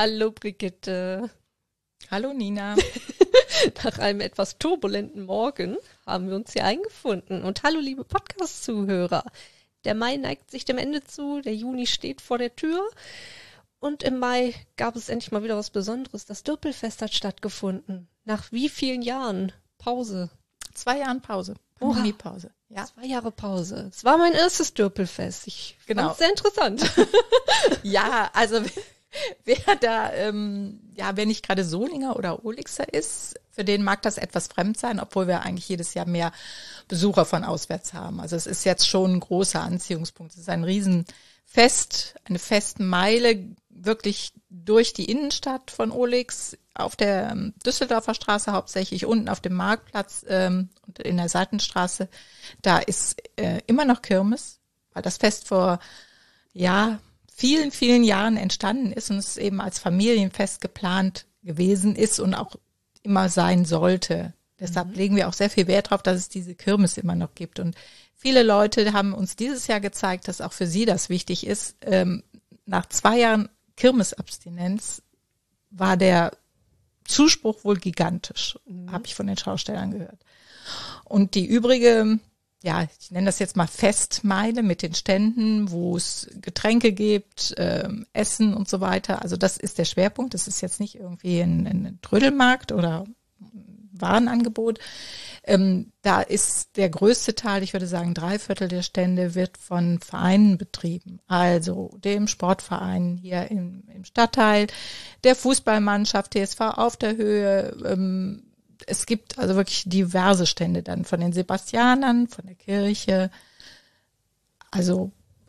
Hallo Brigitte. Hallo Nina. Nach einem etwas turbulenten Morgen haben wir uns hier eingefunden. Und hallo liebe Podcast-Zuhörer. Der Mai neigt sich dem Ende zu, der Juni steht vor der Tür. Und im Mai gab es endlich mal wieder was Besonderes. Das Dürpelfest hat stattgefunden. Nach wie vielen Jahren Pause? 2 Jahren Pause. Pandemiepause. Ja. 2 Jahre Pause. Es war mein erstes Dürpelfest. Ich fand es sehr interessant. Ja, also wer da, wer nicht gerade Solinger oder Olixer ist, für den mag das etwas fremd sein, obwohl wir eigentlich jedes Jahr mehr Besucher von auswärts haben. Also es ist jetzt schon ein großer Anziehungspunkt. Es ist ein Riesenfest, eine Festmeile, wirklich durch die Innenstadt von Olix, auf der Düsseldorfer Straße hauptsächlich, unten auf dem Marktplatz und in der Seitenstraße. Da ist immer noch Kirmes, weil das Fest vor, vielen, vielen Jahren entstanden ist und es eben als Familienfest geplant gewesen ist und auch immer sein sollte. Deshalb legen wir auch sehr viel Wert darauf, dass es diese Kirmes immer noch gibt. Und viele Leute haben uns dieses Jahr gezeigt, dass auch für sie das wichtig ist. Nach 2 Jahren Kirmesabstinenz war der Zuspruch wohl gigantisch, habe ich von den Schaustellern gehört. Und die übrige, ich nenne das jetzt mal Festmeile mit den Ständen, wo es Getränke gibt, Essen und so weiter. Also das ist der Schwerpunkt. Das ist jetzt nicht irgendwie ein Trödelmarkt oder Warenangebot. Da ist der größte Teil, ich würde sagen 3/4 der Stände, wird von Vereinen betrieben. Also dem Sportverein hier im Stadtteil, der Fußballmannschaft, TSV auf der Höhe. Es gibt also wirklich diverse Stände dann von den Sebastianern, von der Kirche. Also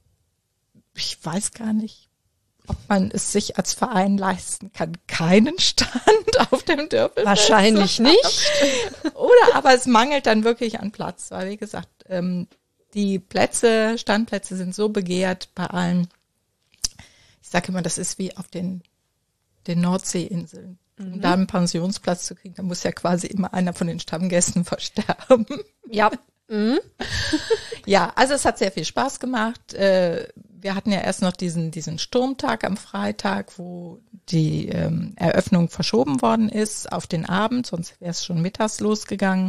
ich weiß gar nicht, ob man es sich als Verein leisten kann, keinen Stand auf dem Dörpelfest. Wahrscheinlich nicht. Oder aber es mangelt dann wirklich an Platz, weil wie gesagt, die Standplätze sind so begehrt bei allen. Ich sage immer, das ist wie auf den Nordseeinseln. Um da einen Pensionsplatz zu kriegen, da muss ja quasi immer einer von den Stammgästen versterben. Ja. Ja, also es hat sehr viel Spaß gemacht. Wir hatten ja erst noch diesen Sturmtag am Freitag, wo die Eröffnung verschoben worden ist auf den Abend, sonst wäre es schon mittags losgegangen.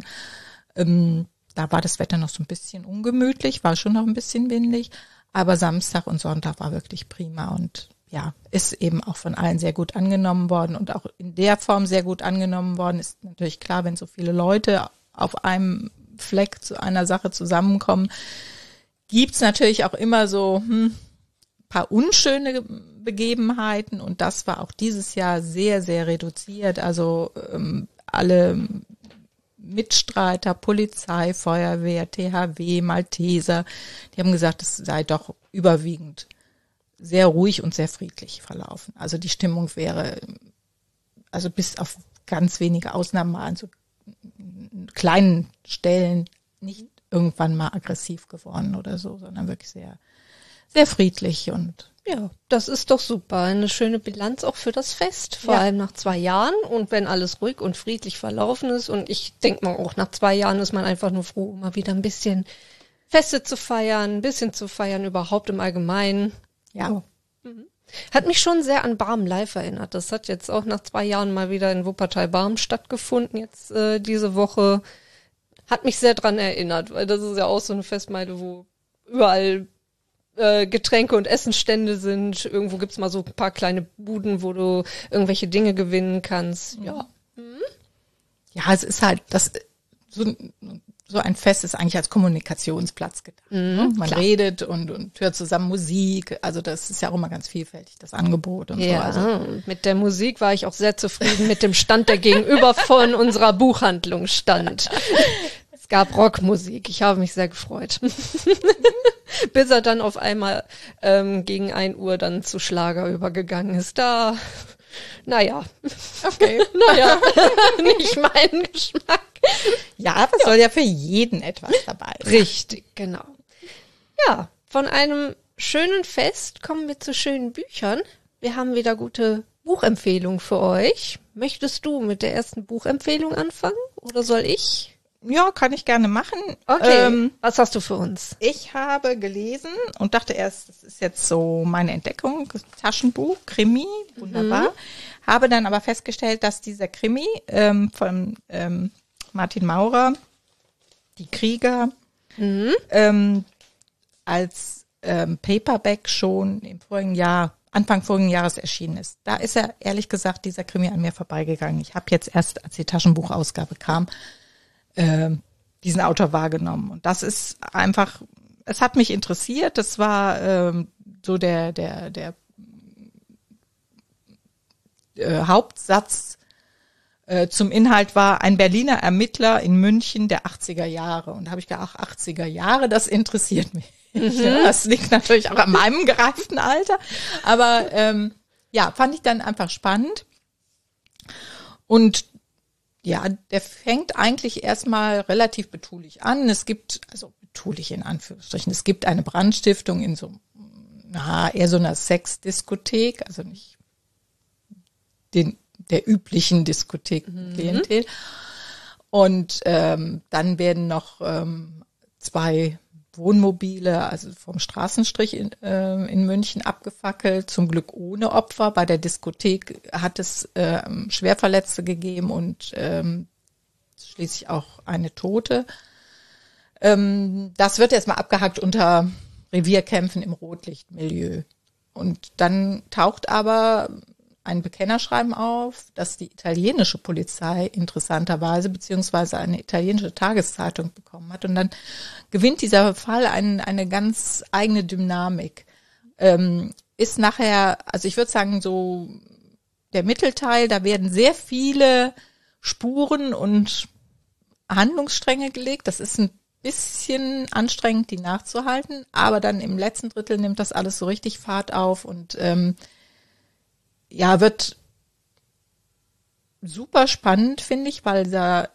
Da war das Wetter noch so ein bisschen ungemütlich, war schon noch ein bisschen windig, aber Samstag und Sonntag war wirklich prima und ist eben auch von allen sehr gut angenommen worden und auch in der Form sehr gut angenommen worden. Ist natürlich klar, wenn so viele Leute auf einem Fleck zu einer Sache zusammenkommen, gibt's natürlich auch immer so paar unschöne Begebenheiten und das war auch dieses Jahr sehr, sehr reduziert. Also alle Mitstreiter, Polizei, Feuerwehr, THW, Malteser, die haben gesagt, es sei doch überwiegend sehr ruhig und sehr friedlich verlaufen. Also die Stimmung wäre, also bis auf ganz wenige Ausnahmen mal an so kleinen Stellen nicht irgendwann mal aggressiv geworden oder so, sondern wirklich sehr, sehr friedlich und ja, das ist doch super. Eine schöne Bilanz auch für das Fest, vor allem nach 2 Jahren und wenn alles ruhig und friedlich verlaufen ist und ich denke mal auch nach 2 Jahren ist man einfach nur froh, mal wieder ein bisschen Feste zu feiern, ein bisschen zu feiern überhaupt im Allgemeinen. ja. Hat mich schon sehr an Barm Live erinnert. Das hat jetzt auch nach 2 Jahren mal wieder in Wuppertal-Barm stattgefunden, jetzt diese Woche. Hat mich sehr dran erinnert, weil das ist ja auch so eine Festmeile, wo überall Getränke und Essenstände sind. Irgendwo gibt's mal so ein paar kleine Buden, wo du irgendwelche Dinge gewinnen kannst. Ja. Ja, es ist halt, so ein Fest ist eigentlich als Kommunikationsplatz gedacht. Man redet und hört zusammen Musik. Also das ist ja auch immer ganz vielfältig, das Angebot und so. Also mit der Musik war ich auch sehr zufrieden mit dem Stand, der gegenüber von unserer Buchhandlung stand. Es gab Rockmusik. Ich habe mich sehr gefreut. Bis er dann auf einmal gegen 1 Uhr dann zu Schlager übergegangen ist. Okay. Nicht mein Geschmack. Ja, aber es soll ja für jeden etwas dabei sein. Richtig, genau. Ja, von einem schönen Fest kommen wir zu schönen Büchern. Wir haben wieder gute Buchempfehlungen für euch. Möchtest du mit der ersten Buchempfehlung anfangen oder soll ich? Ja, kann ich gerne machen. Okay, was hast du für uns? Ich habe gelesen und dachte erst, das ist jetzt so meine Entdeckung, Taschenbuch, Krimi, wunderbar. Habe dann aber festgestellt, dass dieser Krimi von Martin Maurer, Die Krieger, als Paperback schon im vorigen Jahr, Anfang vorigen Jahres erschienen ist. Da ist er, ehrlich gesagt, dieser Krimi an mir vorbeigegangen. Ich habe jetzt erst, als die Taschenbuchausgabe kam, diesen Autor wahrgenommen. Und das ist einfach, es hat mich interessiert. Das war so der Hauptsatz zum Inhalt war ein Berliner Ermittler in München der 80er Jahre. Und da habe ich gedacht, ach, 80er Jahre, das interessiert mich. Ja, das liegt natürlich auch an meinem gereiften Alter. Aber ja, fand ich dann einfach spannend. Und ja, der fängt eigentlich erstmal relativ betulich an. Es gibt, also betulich in Anführungsstrichen, es gibt eine Brandstiftung in so, eher so einer Sexdiskothek, also nicht der üblichen Diskothek-Klientel. Und dann werden noch 2 Wohnmobile, also vom Straßenstrich in München abgefackelt, zum Glück ohne Opfer. Bei der Diskothek hat es Schwerverletzte gegeben und schließlich auch eine Tote. Das wird erstmal abgehakt unter Revierkämpfen im Rotlichtmilieu. Und dann taucht aber ein Bekennerschreiben auf, das die italienische Polizei interessanterweise beziehungsweise eine italienische Tageszeitung bekommen hat. Und dann gewinnt dieser Fall eine ganz eigene Dynamik. Ist nachher, also ich würde sagen, so der Mittelteil, da werden sehr viele Spuren und Handlungsstränge gelegt. Das ist ein bisschen anstrengend, die nachzuhalten. Aber dann im letzten Drittel nimmt das alles so richtig Fahrt auf und ja, wird super spannend, finde ich, weil da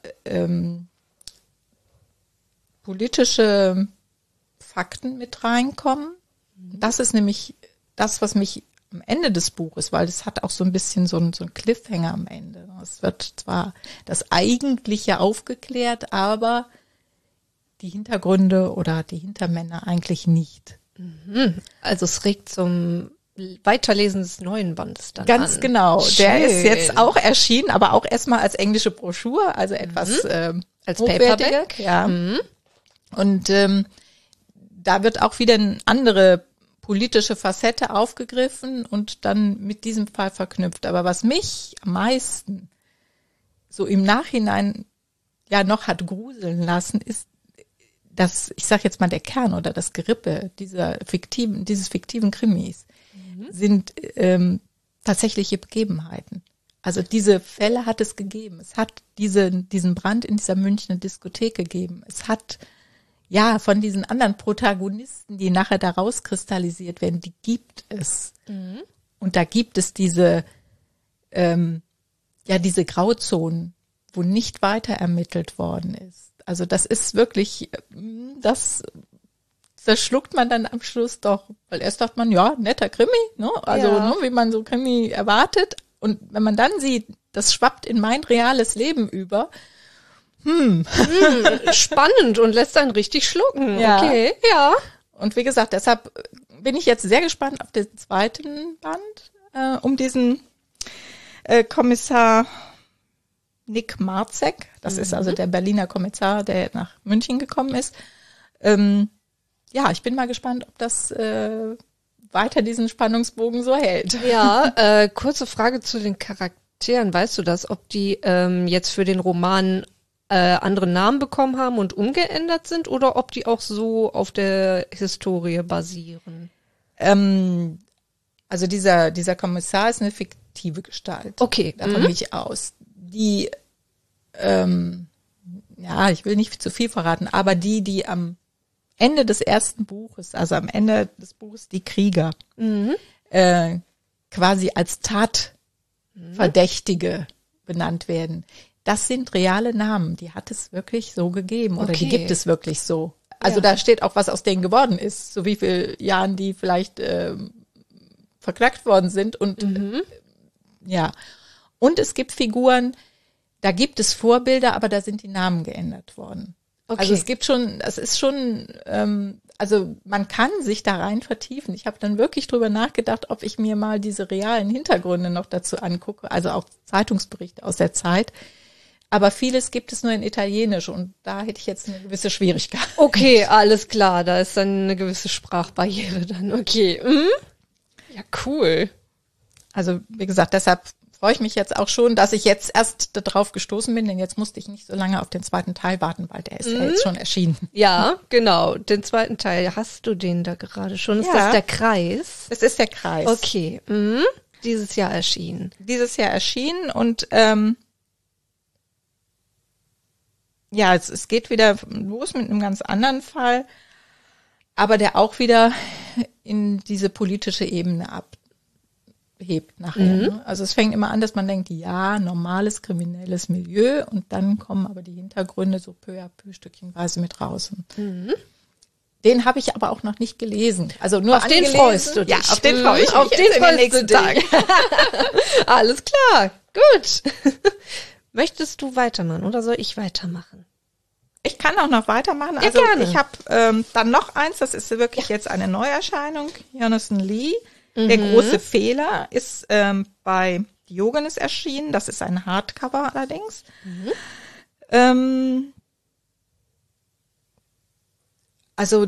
politische Fakten mit reinkommen. Das ist nämlich das, was mich am Ende des Buches, weil es hat auch so ein bisschen so ein Cliffhanger am Ende. Es wird zwar das Eigentliche aufgeklärt, aber die Hintergründe oder die Hintermänner eigentlich nicht. Also es regt zum Weiterlesen des neuen Bandes dann Ganz an. genau. Schön. Der ist jetzt auch erschienen, aber auch erstmal als englische Broschüre, also etwas als hochwertiger. Paperback. Ja. Und da wird auch wieder eine andere politische Facette aufgegriffen und dann mit diesem Fall verknüpft. Aber was mich am meisten so im Nachhinein ja noch hat gruseln lassen, ist das, ich sag jetzt mal der Kern oder das Gerippe dieses fiktiven Krimis sind tatsächliche Begebenheiten. Also diese Fälle hat es gegeben. Es hat diesen Brand in dieser Münchner Diskothek gegeben. Es hat ja von diesen anderen Protagonisten, die nachher da rauskristallisiert werden, die gibt es. Und da gibt es diese Grauzonen, wo nicht weiter ermittelt worden ist. Also das ist wirklich, das schluckt man dann am Schluss doch, weil erst dachte man, ja, netter Krimi, ne? Also ne, wie man so Krimi erwartet. Und wenn man dann sieht, das schwappt in mein reales Leben über. Spannend und lässt einen richtig schlucken. Ja. Okay, ja. Und wie gesagt, deshalb bin ich jetzt sehr gespannt auf den zweiten Band, um diesen Kommissar Nick Marzek. Das ist also der Berliner Kommissar, der nach München gekommen ist. Ja, ich bin mal gespannt, ob das weiter diesen Spannungsbogen so hält. Ja, kurze Frage zu den Charakteren. Weißt du das, ob die jetzt für den Roman andere Namen bekommen haben und umgeändert sind oder ob die auch so auf der Historie basieren? Also dieser Kommissar ist eine fiktive Gestalt. Okay. Davon gehe ich aus. Die, ich will nicht zu viel verraten, aber die am Ende des ersten Buches, also am Ende des Buches Die Krieger, quasi als Tatverdächtige benannt werden. Das sind reale Namen, die hat es wirklich so gegeben oder die gibt es wirklich so. Also da steht auch, was aus denen geworden ist, so wie viele Jahren die vielleicht verklagt worden sind und ja. Und es gibt Figuren, Da gibt es Vorbilder, aber da sind die Namen geändert worden. Okay. Also es ist schon, also man kann sich da rein vertiefen. Ich habe dann wirklich drüber nachgedacht, ob ich mir mal diese realen Hintergründe noch dazu angucke, also auch Zeitungsberichte aus der Zeit. Aber vieles gibt es nur in Italienisch und da hätte ich jetzt eine gewisse Schwierigkeit. Okay, alles klar, da ist dann eine gewisse Sprachbarriere dann. Okay. Mhm. Ja, cool. Also wie gesagt, deshalb freue ich mich jetzt auch schon, dass ich jetzt erst darauf gestoßen bin, denn jetzt musste ich nicht so lange auf den zweiten Teil warten, weil der ist ja jetzt schon erschienen. Ja, genau. Den zweiten Teil, hast du den da gerade schon? Ist Ja. das der Kreis? Das ist der Kreis. Okay. Mhm. Dieses Jahr erschienen. Dieses Jahr erschienen und ja, es geht wieder los mit einem ganz anderen Fall, aber der auch wieder in diese politische Ebene abhebt nachher. Ne? Also es fängt immer an, dass man denkt, ja, normales kriminelles Milieu und dann kommen aber die Hintergründe so peu à peu stückchenweise mit raus. Den habe ich aber auch noch nicht gelesen. Also nur Auf den angelesen. freust du dich. Ja, auf den freue ich mich Auf den jetzt in den freust nächsten du dich. Tagen. Alles klar. Gut. Möchtest du weitermachen oder soll ich weitermachen? Ich kann auch noch weitermachen. Ja, Also gerne. ich habe dann noch eins, das ist wirklich jetzt eine Neuerscheinung. Jonathan Lee, Der große Fehler, ist bei Diogenes erschienen. Das ist ein Hardcover allerdings. Also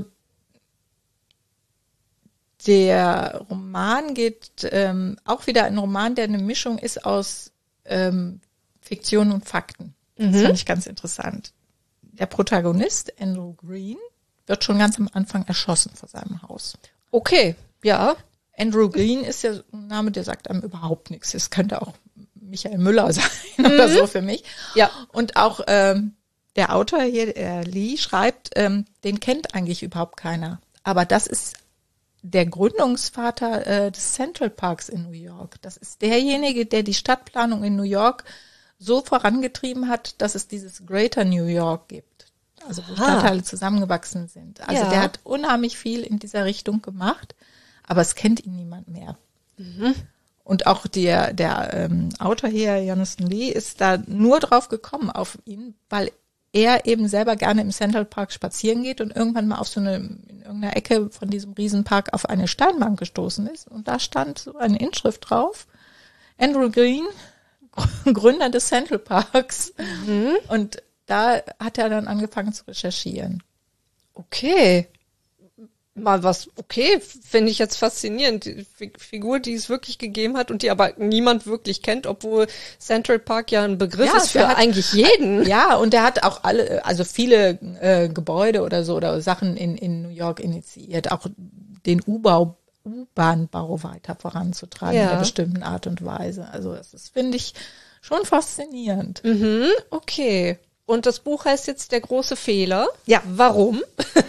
der Roman geht auch wieder ein Roman, der eine Mischung ist aus Fiktion und Fakten. Das fand ich ganz interessant. Der Protagonist, Andrew Green, wird schon ganz am Anfang erschossen vor seinem Haus. Okay, ja. Andrew Green ist ja ein Name, der sagt einem überhaupt nichts. Es könnte auch Michael Müller sein oder so für mich. Ja. Und auch der Autor hier, Lee, schreibt, den kennt eigentlich überhaupt keiner. Aber das ist der Gründungsvater des Central Parks in New York. Das ist derjenige, der die Stadtplanung in New York so vorangetrieben hat, dass es dieses Greater New York gibt. Also wo Stadtteile zusammengewachsen sind. Also Ja. der hat unheimlich viel in dieser Richtung gemacht, aber es kennt ihn niemand mehr. Und auch der Autor hier, Jonathan Lee, ist da nur drauf gekommen auf ihn, weil er eben selber gerne im Central Park spazieren geht und irgendwann mal in irgendeiner Ecke von diesem Riesenpark auf eine Steinbank gestoßen ist. Und da stand so eine Inschrift drauf. Andrew Green, Gründer des Central Parks. Und da hat er dann angefangen zu recherchieren. Okay. Mal was, okay, finde ich jetzt faszinierend. Die Figur, die es wirklich gegeben hat und die aber niemand wirklich kennt, obwohl Central Park ja ein Begriff Ja, ist für der hat- eigentlich jeden. Ja, und der hat auch also viele Gebäude oder so oder Sachen in New York initiiert, auch den U-Bahn-Bau weiter voranzutreiben in Ja. einer bestimmten Art und Weise. Also das ist, finde ich, schon faszinierend. Okay. Und das Buch heißt jetzt Der große Fehler. Ja. Warum?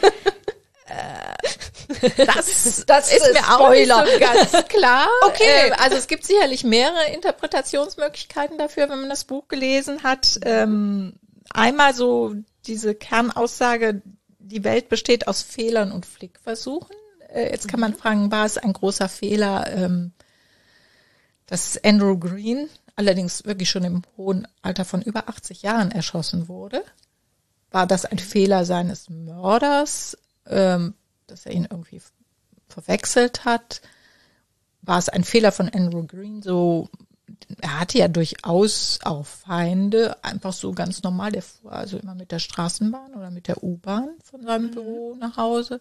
Das ist ist mir auch nicht Spoiler. so ganz klar. Okay. Also es gibt sicherlich mehrere Interpretationsmöglichkeiten dafür, wenn man das Buch gelesen hat. Einmal so diese Kernaussage, die Welt besteht aus Fehlern und Flickversuchen. Jetzt kann man fragen, war es ein großer Fehler, dass Andrew Green allerdings wirklich schon im hohen Alter von über 80 Jahren erschossen wurde? War das ein Fehler seines Mörders, dass er ihn irgendwie verwechselt hat? War es ein Fehler von Andrew Green? So, er hatte ja durchaus auch Feinde, einfach so ganz normal. Der fuhr also immer mit der Straßenbahn oder mit der U-Bahn von seinem Büro nach Hause.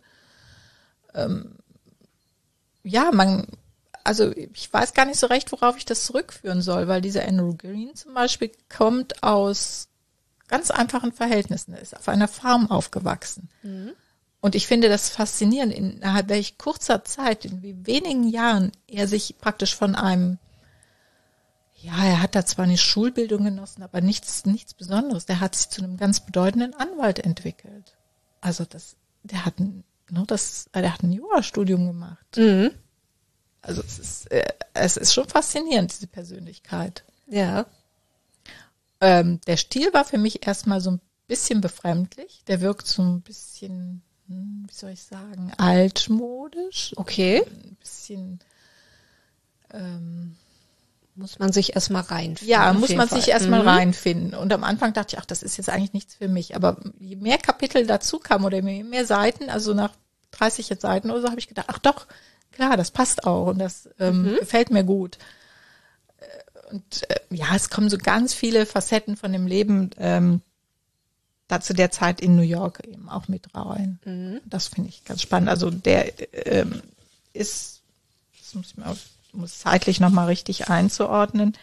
Also ich weiß gar nicht so recht, worauf ich das zurückführen soll, weil dieser Andrew Green zum Beispiel kommt aus ganz einfachen Verhältnissen. Er ist auf einer Farm aufgewachsen. Und ich finde das faszinierend, innerhalb welch kurzer Zeit, in wie wenigen Jahren er sich praktisch von einem, ja, er hat da zwar eine Schulbildung genossen, aber nichts Besonderes. Der hat sich zu einem ganz bedeutenden Anwalt entwickelt. Also der hat ein Jurastudium gemacht. Also es ist schon faszinierend, diese Persönlichkeit. Ja. Der Stil war für mich erstmal so ein bisschen befremdlich. Der wirkt so ein bisschen, wie soll ich sagen, altmodisch. Okay. Ein bisschen, Muss man sich erstmal reinfinden. Ja, muss man sich erstmal reinfinden. Und am Anfang dachte ich, ach, das ist jetzt eigentlich nichts für mich. Aber je mehr Kapitel dazu kamen oder je mehr Seiten, also nach 30 Seiten oder so, habe ich gedacht, ach doch, klar, das passt auch und das gefällt mir gut. Und es kommen so ganz viele Facetten von dem Leben da zu der Zeit in New York eben auch mit rein. Das finde ich ganz spannend. Also der ist, das muss zeitlich nochmal richtig einzuordnen.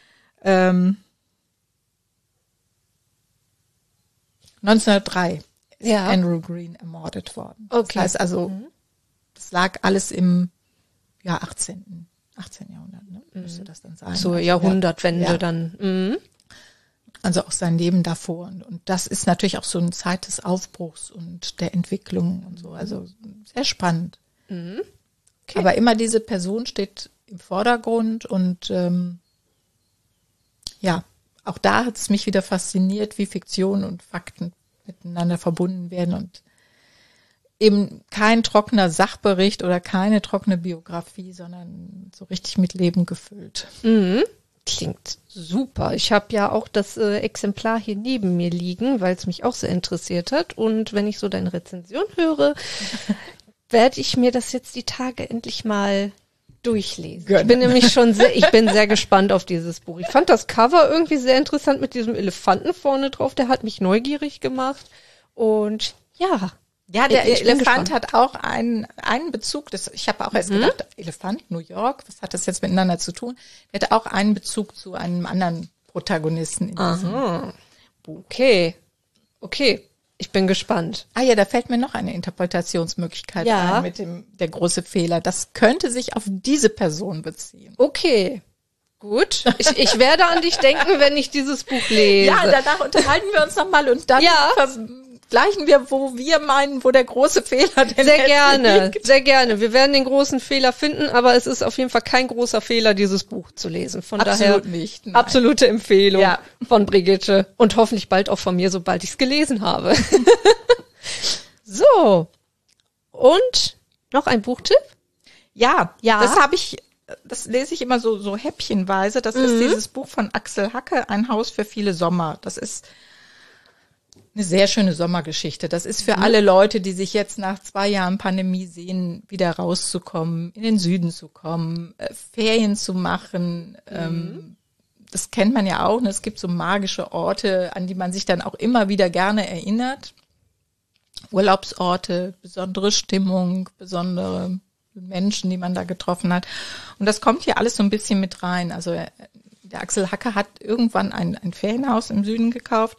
1903 ist Andrew Green ermordet worden. Okay. Das heißt also, das lag alles im 18. Jahrhundert, ne? Müsste das dann sein. So Jahrhundertwende dann. Also auch sein Leben davor. Und das ist natürlich auch so eine Zeit des Aufbruchs und der Entwicklung und so. Also sehr spannend. Okay. Aber immer diese Person steht im Vordergrund und auch da hat es mich wieder fasziniert, wie Fiktion und Fakten miteinander verbunden werden und eben kein trockener Sachbericht oder keine trockene Biografie, sondern so richtig mit Leben gefüllt. Klingt super. Ich habe ja auch das Exemplar hier neben mir liegen, weil es mich auch sehr interessiert hat. Und wenn ich so deine Rezension höre, werde ich mir das jetzt die Tage endlich mal durchlesen. Ich bin nämlich ich bin sehr gespannt auf dieses Buch. Ich fand das Cover irgendwie sehr interessant mit diesem Elefanten vorne drauf. Der hat mich neugierig gemacht. Und ja, der Elefant hat auch einen Bezug. Ich habe auch erst gedacht, Elefant, New York, was hat das jetzt miteinander zu tun? Der hat auch einen Bezug zu einem anderen Protagonisten in diesem Buch. Okay. Ich bin gespannt. Da fällt mir noch eine Interpretationsmöglichkeit ein mit der große Fehler. Das könnte sich auf diese Person beziehen. Okay. Gut. Ich werde an dich denken, wenn ich dieses Buch lese. Ja, danach unterhalten wir uns nochmal und dann vergleichen wir, wo wir meinen, wo der große Fehler denn Sehr gerne, liegt. Sehr gerne. Wir werden den großen Fehler finden, aber es ist auf jeden Fall kein großer Fehler, dieses Buch zu lesen. Von daher nicht. Nein. Absolute Empfehlung von Brigitte und hoffentlich bald auch von mir, sobald ich es gelesen habe. So. Und noch ein Buchtipp? Ja. Das lese ich immer so häppchenweise. Das ist dieses Buch von Axel Hacke, Ein Haus für viele Sommer. Das ist eine sehr schöne Sommergeschichte. Das ist für alle Leute, die sich jetzt nach 2 Jahren Pandemie sehen, wieder rauszukommen, in den Süden zu kommen, Ferien zu machen. Das kennt man ja auch. Ne? Es gibt so magische Orte, an die man sich dann auch immer wieder gerne erinnert. Urlaubsorte, besondere Stimmung, besondere Menschen, die man da getroffen hat. Und das kommt hier alles so ein bisschen mit rein. Also der Axel Hacke hat irgendwann ein Ferienhaus im Süden gekauft.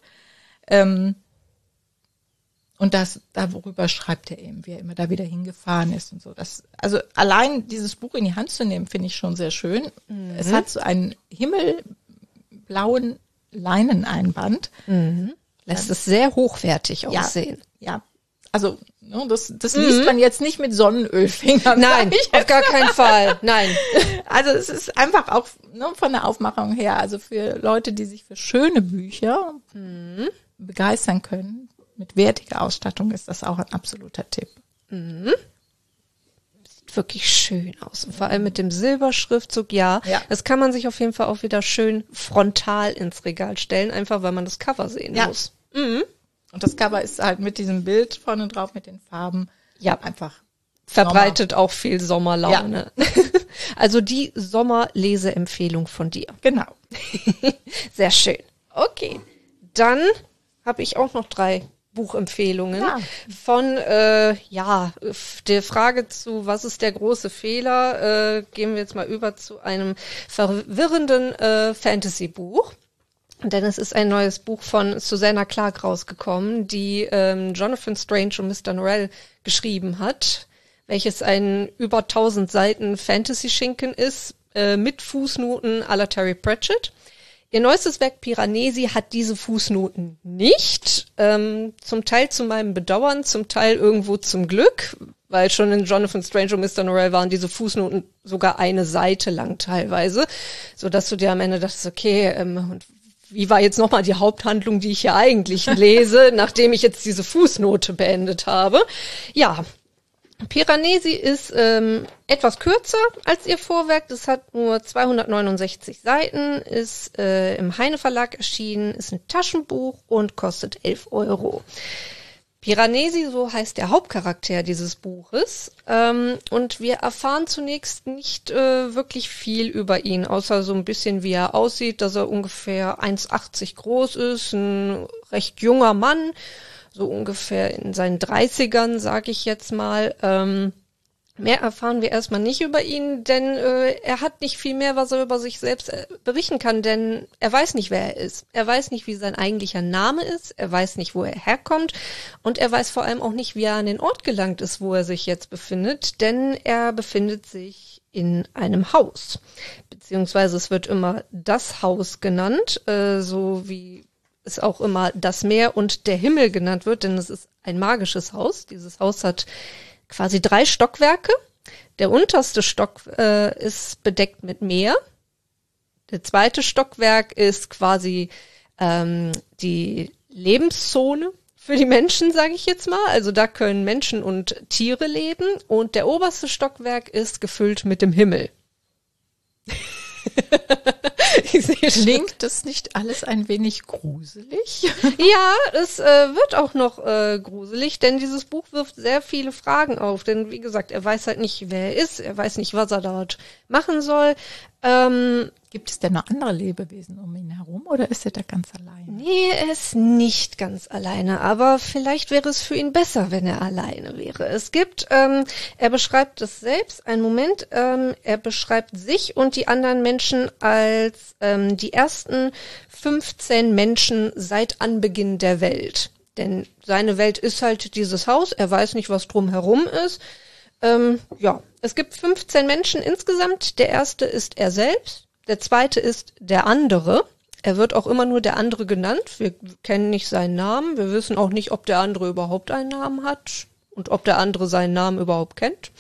Und worüber schreibt er eben, wie er immer da wieder hingefahren ist und so. Also allein dieses Buch in die Hand zu nehmen, finde ich schon sehr schön. Es hat so einen himmelblauen Leineneinband. Lässt es sehr hochwertig aussehen. Ja. Also das liest man jetzt nicht mit Sonnenölfingern. Nein, auf gar keinen Fall. Nein. Also es ist einfach auch von der Aufmachung her, also für Leute, die sich für schöne Bücher begeistern können, mit wertiger Ausstattung ist das auch ein absoluter Tipp. Sieht wirklich schön aus. Und vor allem mit dem Silberschriftzug, das kann man sich auf jeden Fall auch wieder schön frontal ins Regal stellen, einfach weil man das Cover sehen muss. Und das Cover ist halt mit diesem Bild vorne drauf, mit den Farben, einfach verbreitet auch viel Sommerlaune. Ja. Also die Sommerleseempfehlung von dir. Genau. Sehr schön. Okay, dann habe ich auch noch 3 Buchempfehlungen von der Frage zu, was ist der große Fehler, gehen wir jetzt mal über zu einem verwirrenden Fantasy-Buch. Denn es ist ein neues Buch von Susanna Clarke rausgekommen, die Jonathan Strange und Mr. Norrell geschrieben hat, welches ein über 1000 Seiten Fantasy-Schinken ist, mit Fußnoten à la Terry Pratchett. Ihr neuestes Werk Piranesi hat diese Fußnoten nicht, zum Teil zu meinem Bedauern, zum Teil irgendwo zum Glück, weil schon in Jonathan Strange und Mr. Norrell waren diese Fußnoten sogar eine Seite lang teilweise, so dass du dir am Ende dachtest, okay, und wie war jetzt nochmal die Haupthandlung, die ich hier eigentlich lese, nachdem ich jetzt diese Fußnote beendet habe? Ja, Piranesi ist etwas kürzer als ihr Vorwerk. Das hat nur 269 Seiten, ist im Heine Verlag erschienen, ist ein Taschenbuch und kostet 11 Euro. Piranesi, so heißt der Hauptcharakter dieses Buches. Und wir erfahren zunächst nicht wirklich viel über ihn, außer so ein bisschen, wie er aussieht, dass er ungefähr 1,80 groß ist, ein recht junger Mann, so ungefähr in seinen 30ern, sag ich jetzt mal. Mehr erfahren wir erstmal nicht über ihn, denn er hat nicht viel mehr, was er über sich selbst berichten kann, denn er weiß nicht, wer er ist. Er weiß nicht, wie sein eigentlicher Name ist, er weiß nicht, wo er herkommt und er weiß vor allem auch nicht, wie er an den Ort gelangt ist, wo er sich jetzt befindet, denn er befindet sich in einem Haus. Beziehungsweise es wird immer das Haus genannt, so wie es auch immer das Meer und der Himmel genannt wird, denn es ist ein magisches Haus. Dieses Haus hat quasi 3 Stockwerke. Der unterste Stock ist bedeckt mit Meer. Der zweite Stockwerk ist quasi die Lebenszone für die Menschen, sage ich jetzt mal. Also da können Menschen und Tiere leben. Und der oberste Stockwerk ist gefüllt mit dem Himmel. Klingt das nicht alles ein wenig gruselig? Ja, es wird auch noch gruselig, denn dieses Buch wirft sehr viele Fragen auf. Denn wie gesagt, er weiß halt nicht, wer er ist, er weiß nicht, was er dort machen soll. Gibt es denn noch andere Lebewesen um ihn herum oder ist er da ganz alleine? Nee, er ist nicht ganz alleine, aber vielleicht wäre es für ihn besser, wenn er alleine wäre. Es gibt, er beschreibt es selbst, einen Moment, er beschreibt sich und die anderen Menschen als die ersten 15 Menschen seit Anbeginn der Welt. Denn seine Welt ist halt dieses Haus, er weiß nicht, was drumherum ist. Ja, es gibt 15 Menschen insgesamt. Der erste ist er selbst, der zweite ist der andere. Er wird auch immer nur der andere genannt. Wir kennen nicht seinen Namen. Wir wissen auch nicht, ob der andere überhaupt einen Namen hat und ob der andere seinen Namen überhaupt kennt.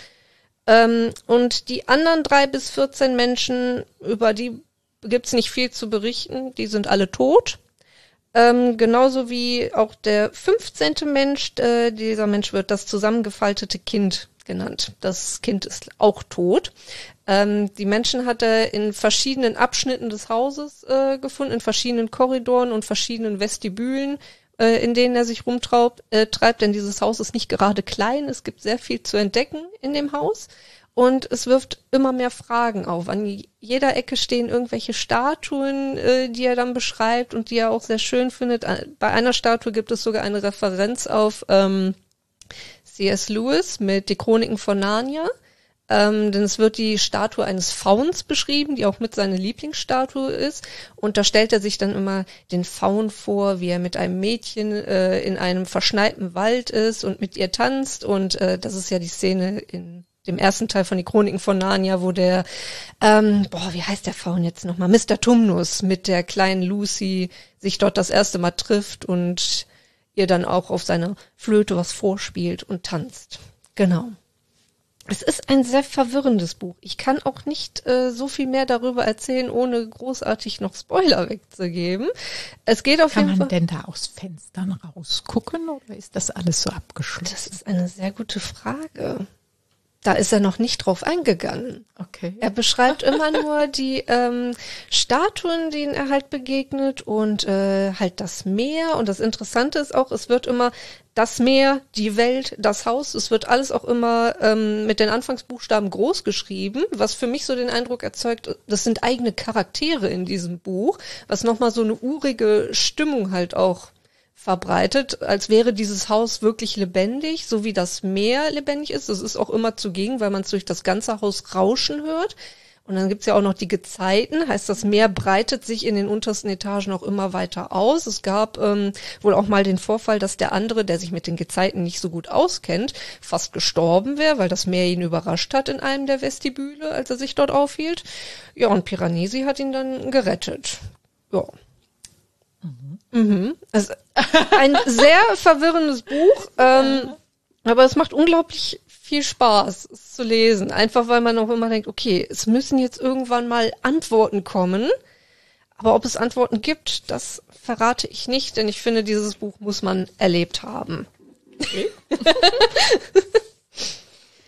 Und die anderen 3 bis 14 Menschen, über die gibt's nicht viel zu berichten. Die sind alle tot. Genauso wie auch der 15. Mensch. Dieser Mensch wird das zusammengefaltete Kind genannt. Das Kind ist auch tot. Die Menschen hat er in verschiedenen Abschnitten des Hauses gefunden, in verschiedenen Korridoren und verschiedenen Vestibülen, in denen er sich rumtreibt, denn dieses Haus ist nicht gerade klein. Es gibt sehr viel zu entdecken in dem Haus und es wirft immer mehr Fragen auf. An jeder Ecke stehen irgendwelche Statuen, die er dann beschreibt und die er auch sehr schön findet. Bei einer Statue gibt es sogar eine Referenz auf C.S. Lewis mit Die Chroniken von Narnia. Denn es wird die Statue eines Fauns beschrieben, die auch mit seiner Lieblingsstatue ist. Und da stellt er sich dann immer den Faun vor, wie er mit einem Mädchen in einem verschneiten Wald ist und mit ihr tanzt. Und das ist ja die Szene in dem ersten Teil von Die Chroniken von Narnia, wo der, wie heißt der Faun jetzt nochmal? Mr. Tumnus mit der kleinen Lucy sich dort das erste Mal trifft und ihr dann auch auf seiner Flöte was vorspielt und tanzt. Genau. Es ist ein sehr verwirrendes Buch. Ich kann auch nicht so viel mehr darüber erzählen, ohne großartig noch Spoiler wegzugeben. Es geht auf jeden Fall. Kann man denn da aus Fenstern rausgucken oder ist das alles so abgeschlossen? Das ist eine sehr gute Frage. Da ist er noch nicht drauf eingegangen. Okay. Er beschreibt immer nur die Statuen, denen er halt begegnet und halt das Meer. Und das Interessante ist auch, es wird immer das Meer, die Welt, das Haus, es wird alles auch immer mit den Anfangsbuchstaben groß geschrieben, was für mich so den Eindruck erzeugt, das sind eigene Charaktere in diesem Buch, was nochmal so eine urige Stimmung halt auch verbreitet, als wäre dieses Haus wirklich lebendig, so wie das Meer lebendig ist. Das ist auch immer zugegen, weil man es durch das ganze Haus rauschen hört. Und dann gibt's ja auch noch die Gezeiten, heißt das Meer breitet sich in den untersten Etagen auch immer weiter aus. Es gab wohl auch mal den Vorfall, dass der andere, der sich mit den Gezeiten nicht so gut auskennt, fast gestorben wäre, weil das Meer ihn überrascht hat in einem der Vestibüle, als er sich dort aufhielt. Ja, und Piranesi hat ihn dann gerettet. Ja. Also ein sehr verwirrendes Buch, aber es macht unglaublich viel Spaß, es zu lesen. Einfach weil man auch immer denkt, okay, es müssen jetzt irgendwann mal Antworten kommen. Aber ob es Antworten gibt, das verrate ich nicht, denn ich finde, dieses Buch muss man erlebt haben. Okay.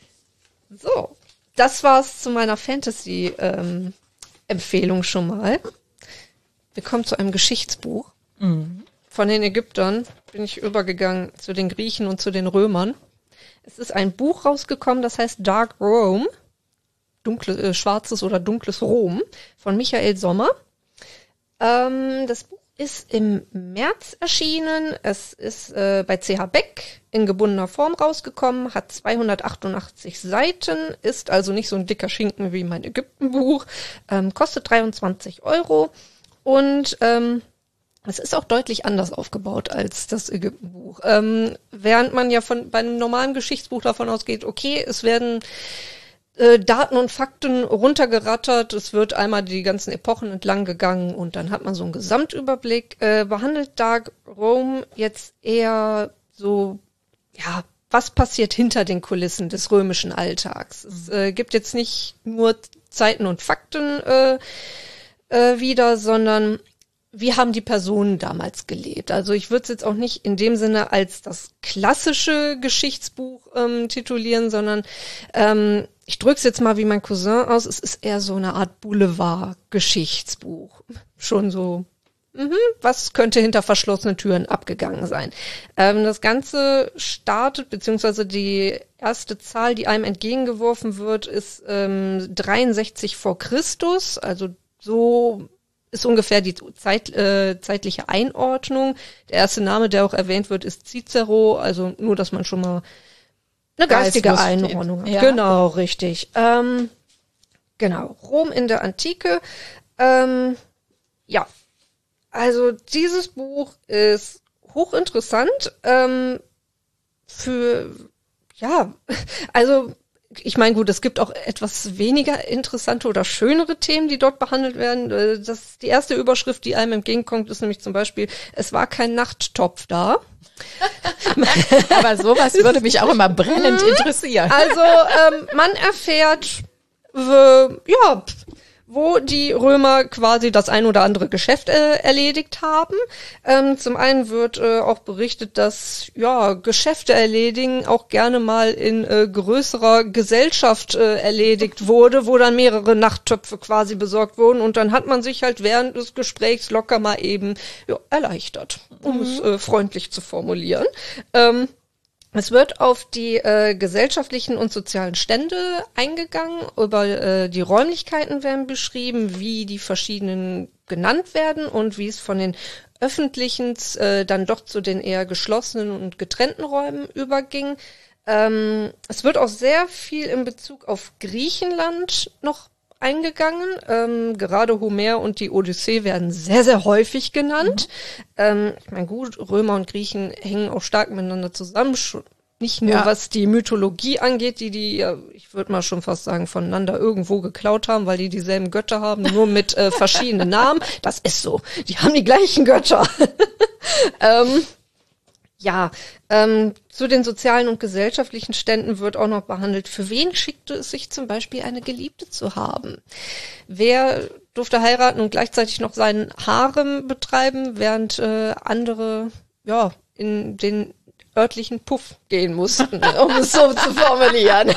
So, das war's zu meiner Fantasy-Empfehlung schon mal. Wir kommen zu einem Geschichtsbuch. Von den Ägyptern bin ich übergegangen zu den Griechen und zu den Römern. Es ist ein Buch rausgekommen, das heißt Dark Rome, schwarzes oder dunkles Rom, von Michael Sommer. Das Buch ist im März erschienen. Es ist bei CH Beck in gebundener Form rausgekommen, hat 288 Seiten, ist also nicht so ein dicker Schinken wie mein Ägyptenbuch, kostet 23 € und es ist auch deutlich anders aufgebaut als das Ägyptenbuch. Während man ja bei einem normalen Geschichtsbuch davon ausgeht, okay, es werden Daten und Fakten runtergerattert, es wird einmal die ganzen Epochen entlang gegangen und dann hat man so einen Gesamtüberblick. Behandelt Dark Rome jetzt eher so, ja, was passiert hinter den Kulissen des römischen Alltags? Es gibt jetzt nicht nur Zeiten und Fakten wieder, sondern wie haben die Personen damals gelebt? Also ich würde es jetzt auch nicht in dem Sinne als das klassische Geschichtsbuch titulieren, sondern ich drücke es jetzt mal wie mein Cousin aus, es ist eher so eine Art Boulevard-Geschichtsbuch. Schon so, was könnte hinter verschlossenen Türen abgegangen sein? Das Ganze startet, beziehungsweise die erste Zahl, die einem entgegengeworfen wird, ist 63 vor Christus, also so ist ungefähr die zeitliche Einordnung. Der erste Name, der auch erwähnt wird, ist Cicero, also nur, dass man schon mal eine geistige Einordnung hat. Ja. Genau, richtig. Genau, Rom in der Antike. Ja, also dieses Buch ist hochinteressant ich meine, gut, es gibt auch etwas weniger interessante oder schönere Themen, die dort behandelt werden. Die erste Überschrift, die einem entgegenkommt, ist nämlich zum Beispiel, es war kein Nachttopf da. Aber sowas würde mich auch immer brennend interessieren. Also man erfährt, wo die Römer quasi das ein oder andere Geschäft erledigt haben. Zum einen wird auch berichtet, dass Geschäfte erledigen auch gerne mal in größerer Gesellschaft erledigt wurde, wo dann mehrere Nachttöpfe quasi besorgt wurden und dann hat man sich halt während des Gesprächs locker mal eben erleichtert, um es freundlich zu formulieren. Es wird auf die gesellschaftlichen und sozialen Stände eingegangen, über die Räumlichkeiten werden beschrieben, wie die verschiedenen genannt werden und wie es von den öffentlichen dann doch zu den eher geschlossenen und getrennten Räumen überging. Es wird auch sehr viel in Bezug auf Griechenland noch eingegangen. Gerade Homer und die Odyssee werden sehr, sehr häufig genannt. Ich meine, gut, Römer und Griechen hängen auch stark miteinander zusammen. Nicht nur, was die Mythologie angeht, die ich würde mal schon fast sagen, voneinander irgendwo geklaut haben, weil die dieselben Götter haben, nur mit verschiedenen Namen. Das ist so. Die haben die gleichen Götter. Zu den sozialen und gesellschaftlichen Ständen wird auch noch behandelt, für wen schickte es sich zum Beispiel eine Geliebte zu haben? Wer durfte heiraten und gleichzeitig noch seinen Harem betreiben, während andere in den örtlichen Puff gehen mussten, um es so zu formulieren.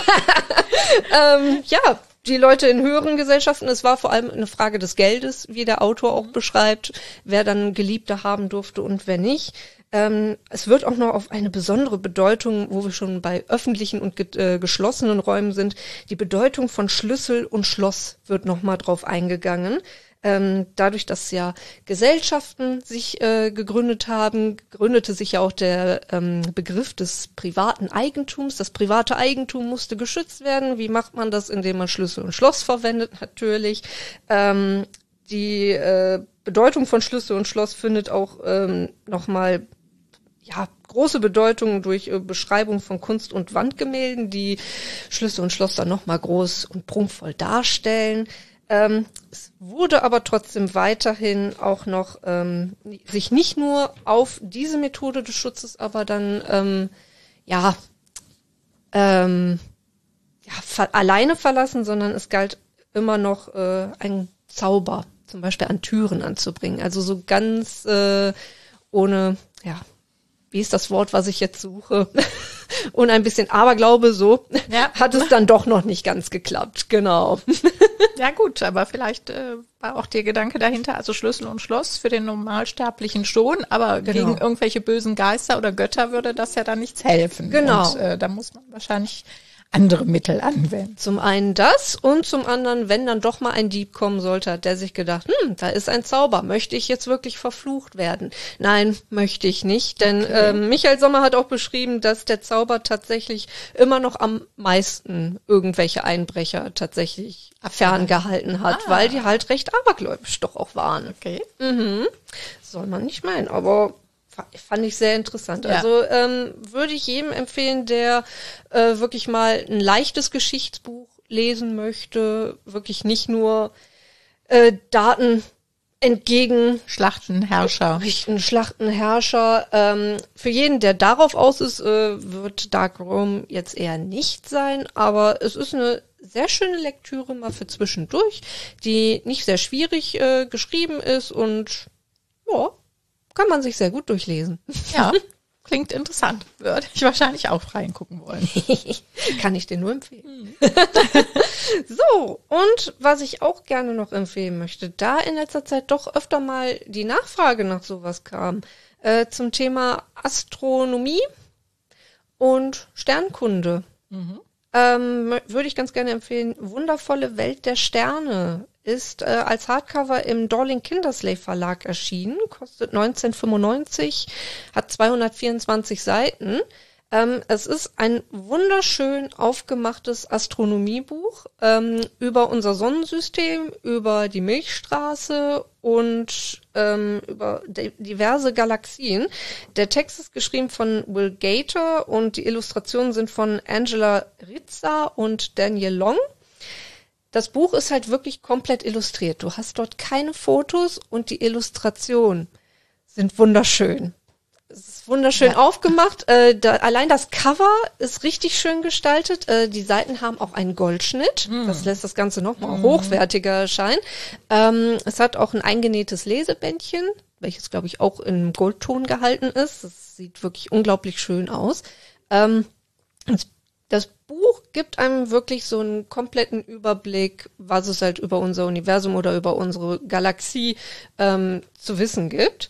Die Leute in höheren Gesellschaften, es war vor allem eine Frage des Geldes, wie der Autor auch beschreibt, wer dann Geliebte haben durfte und wer nicht. Es wird auch noch auf eine besondere Bedeutung, wo wir schon bei öffentlichen und geschlossenen Räumen sind, die Bedeutung von Schlüssel und Schloss wird nochmal drauf eingegangen. Dadurch, dass ja Gesellschaften sich gegründet haben, gründete sich ja auch der Begriff des privaten Eigentums. Das private Eigentum musste geschützt werden. Wie macht man das? Indem man Schlüssel und Schloss verwendet, natürlich. Die Bedeutung von Schlüssel und Schloss findet auch nochmal große Bedeutung durch Beschreibung von Kunst- und Wandgemälden, die Schlüssel und Schloss dann nochmal groß und prunkvoll darstellen. Es wurde aber trotzdem weiterhin auch noch sich nicht nur auf diese Methode des Schutzes, aber dann alleine verlassen, sondern es galt immer noch ein Zauber, zum Beispiel an Türen anzubringen. Also so ganz ohne, wie ist das Wort, was ich jetzt suche? Und ein bisschen Aberglaube, so, hat es dann doch noch nicht ganz geklappt. Genau. Ja gut, aber vielleicht war auch der Gedanke dahinter, also Schlüssel und Schloss für den Normalsterblichen schon, aber gegen irgendwelche bösen Geister oder Götter würde das ja dann nichts helfen. Genau. Und da muss man wahrscheinlich andere Mittel anwenden. Zum einen das und zum anderen, wenn dann doch mal ein Dieb kommen sollte, hat der sich gedacht, da ist ein Zauber, möchte ich jetzt wirklich verflucht werden? Nein, möchte ich nicht, denn Michael Sommer hat auch beschrieben, dass der Zauber tatsächlich immer noch am meisten irgendwelche Einbrecher tatsächlich ferngehalten hat, weil die halt recht abergläubisch doch auch waren. Okay. Soll man nicht meinen, aber fand ich sehr interessant. Ja. Also würde ich jedem empfehlen, der wirklich mal ein leichtes Geschichtsbuch lesen möchte, wirklich nicht nur Daten entgegen Schlachtenherrscher. richten, Schlachtenherrscher. Für jeden, der darauf aus ist, wird Dark Rome jetzt eher nicht sein, aber es ist eine sehr schöne Lektüre mal für zwischendurch, die nicht sehr schwierig geschrieben ist und ja, kann man sich sehr gut durchlesen. Ja, klingt interessant. Würde ich wahrscheinlich auch reingucken wollen. Kann ich dir nur empfehlen. So, und was ich auch gerne noch empfehlen möchte, da in letzter Zeit doch öfter mal die Nachfrage nach sowas kam, zum Thema Astronomie und Sternkunde. Würde ich ganz gerne empfehlen, Wundervolle Welt der Sterne ist als Hardcover im Dorling Kindersley Verlag erschienen, kostet 19,95, hat 224 Seiten. Es ist ein wunderschön aufgemachtes Astronomiebuch über unser Sonnensystem, über die Milchstraße und über diverse Galaxien. Der Text ist geschrieben von Will Gator und die Illustrationen sind von Angela Rizza und Daniel Long. Das Buch ist halt wirklich komplett illustriert. Du hast dort keine Fotos und die Illustrationen sind wunderschön. Es ist wunderschön aufgemacht. Allein das Cover ist richtig schön gestaltet. Die Seiten haben auch einen Goldschnitt. Das lässt das Ganze nochmal hochwertiger erscheinen. Es hat auch ein eingenähtes Lesebändchen, welches, glaube ich, auch in Goldton gehalten ist. Das sieht wirklich unglaublich schön aus. Das Buch gibt einem wirklich so einen kompletten Überblick, was es halt über unser Universum oder über unsere Galaxie zu wissen gibt.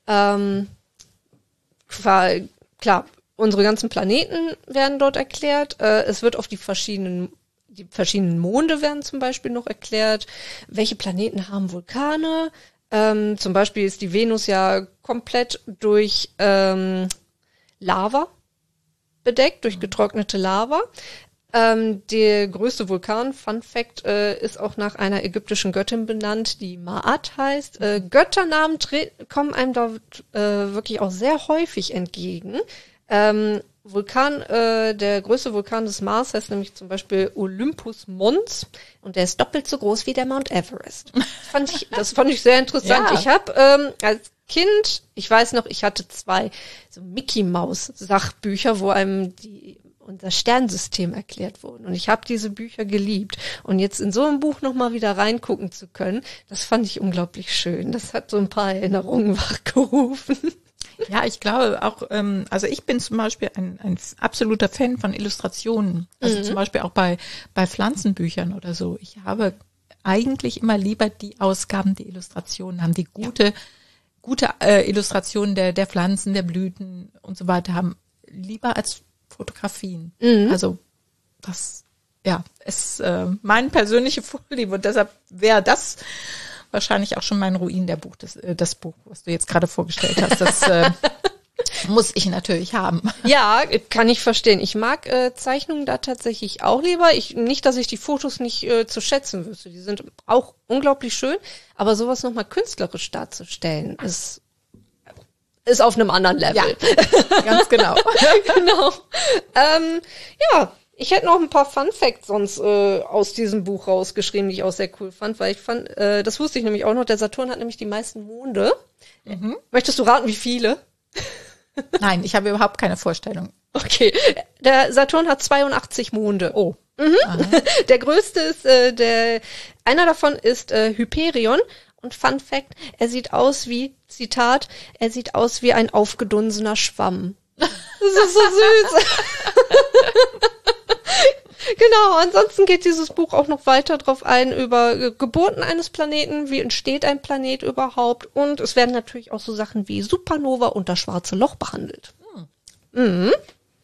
Klar, unsere ganzen Planeten werden dort erklärt. Es wird auf die verschiedenen Monde werden zum Beispiel noch erklärt. Welche Planeten haben Vulkane? Zum Beispiel ist die Venus ja komplett durch Lava bedeckt, durch getrocknete Lava. Der größte Vulkan, Fun Fact, ist auch nach einer ägyptischen Göttin benannt, die Ma'at heißt. Götternamen kommen einem dort wirklich auch sehr häufig entgegen. Der größte Vulkan des Mars heißt nämlich zum Beispiel Olympus Mons und der ist doppelt so groß wie der Mount Everest. Das fand ich sehr interessant. Ja. Ich habe als Kind, ich weiß noch, ich hatte 2 so Mickey-Maus-Sachbücher, wo einem unser Sternsystem erklärt wurde. Und ich habe diese Bücher geliebt. Und jetzt in so ein Buch nochmal wieder reingucken zu können, das fand ich unglaublich schön. Das hat so ein paar Erinnerungen wachgerufen. Ja, ich glaube auch, also ich bin zum Beispiel ein absoluter Fan von Illustrationen. Also zum Beispiel auch bei Pflanzenbüchern oder so. Ich habe eigentlich immer lieber die Ausgaben, die Illustrationen haben, die gute Illustrationen der Pflanzen, der Blüten und so weiter haben, lieber als Fotografien. Also das, ist meine persönliche Vorliebe und deshalb wäre das wahrscheinlich auch schon mein Ruin, das Buch, was du jetzt gerade vorgestellt hast. Das muss ich natürlich haben. Ja, kann ich verstehen. Ich mag Zeichnungen da tatsächlich auch lieber. Nicht, dass ich die Fotos nicht zu schätzen wüsste. Die sind auch unglaublich schön, aber sowas nochmal künstlerisch darzustellen, ist auf einem anderen Level. Ja, ganz genau. Genau. Ich hätte noch ein paar Fun Facts sonst aus diesem Buch rausgeschrieben, die ich auch sehr cool fand, weil ich fand, das wusste ich nämlich auch noch, der Saturn hat nämlich die meisten Monde. Möchtest du raten, wie viele? Nein, ich habe überhaupt keine Vorstellung. Okay, der Saturn hat 82 Monde. Oh. Der größte ist, einer davon ist Hyperion Und Fun Fact, er sieht aus wie, Zitat, er sieht aus wie ein aufgedunsener Schwamm. Das ist so süß. Genau, ansonsten geht dieses Buch auch noch weiter drauf ein über Geburten eines Planeten, wie entsteht ein Planet überhaupt, und es werden natürlich auch so Sachen wie Supernova und das schwarze Loch behandelt. Mhm.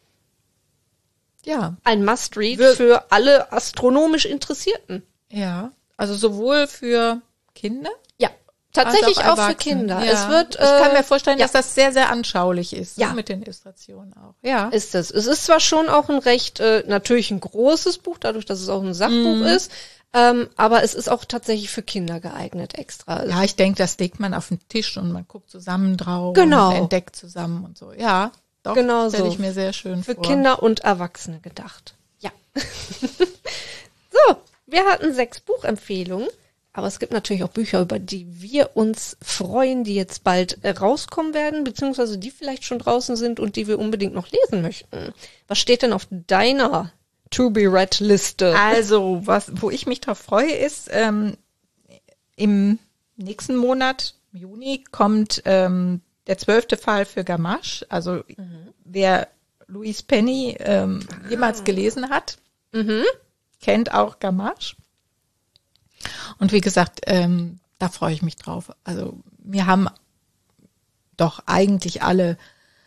Ja. Ein Must-Read für alle astronomisch Interessierten. Ja, also sowohl für Kinder, Ja, tatsächlich als auch für Erwachsene. Kinder. Ja. Es wird, ich kann mir vorstellen, ja. dass das sehr, sehr anschaulich ist, Ja. ne, mit den Illustrationen auch. Ja. Ist es. Es ist zwar schon auch ein recht, natürlich ein großes Buch, dadurch, dass es auch ein Sachbuch ist, aber es ist auch tatsächlich für Kinder geeignet extra. Ja, ich denke, das legt man auf den Tisch und man guckt zusammen drauf Genau. und entdeckt zusammen und so. Ja, doch, Genau stelle so. ich mir sehr schön Für vor. Kinder und Erwachsene gedacht. Ja. So, wir hatten 6 Buchempfehlungen, aber es gibt natürlich auch Bücher, über die wir uns freuen, die jetzt bald rauskommen werden, beziehungsweise die vielleicht schon draußen sind und die wir unbedingt noch lesen möchten. Was steht denn auf deiner To-Be-Read-Liste? Also, wo ich mich drauf freue, ist, im nächsten Monat, Juni, kommt der 12. Fall für Gamache. Also, wer Louise Penny jemals gelesen hat, kennt auch Gamache. Und wie gesagt, da freue ich mich drauf. Also, mir haben doch eigentlich alle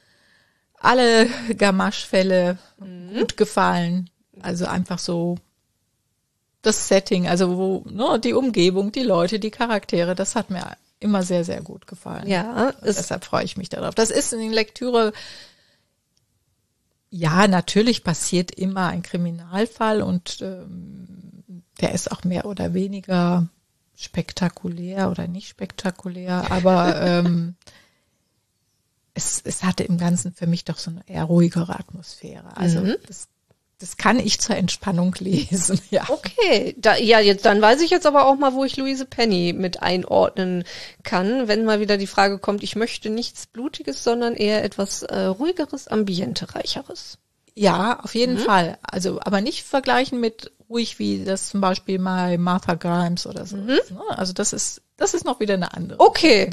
Gamache-Fälle gut gefallen. Also einfach so das Setting, also wo, ne, die Umgebung, die Leute, die Charaktere, das hat mir immer sehr, sehr gut gefallen. Ja, Deshalb freue ich mich darauf. Das ist in Lektüre, ja, natürlich passiert immer ein Kriminalfall und der ist auch mehr oder weniger spektakulär oder nicht spektakulär, aber es hatte im Ganzen für mich doch so eine eher ruhigere Atmosphäre. Also das kann ich zur Entspannung lesen, ja. Okay, dann weiß ich jetzt aber auch mal, wo ich Louise Penny mit einordnen kann, wenn mal wieder die Frage kommt, ich möchte nichts Blutiges, sondern eher etwas ruhigeres, ambientereicheres. Ja, auf jeden Fall. Also, aber nicht vergleichen mit ruhig, wie das zum Beispiel mal Martha Grimes oder so ist, ne? Also das ist noch wieder eine andere. Okay.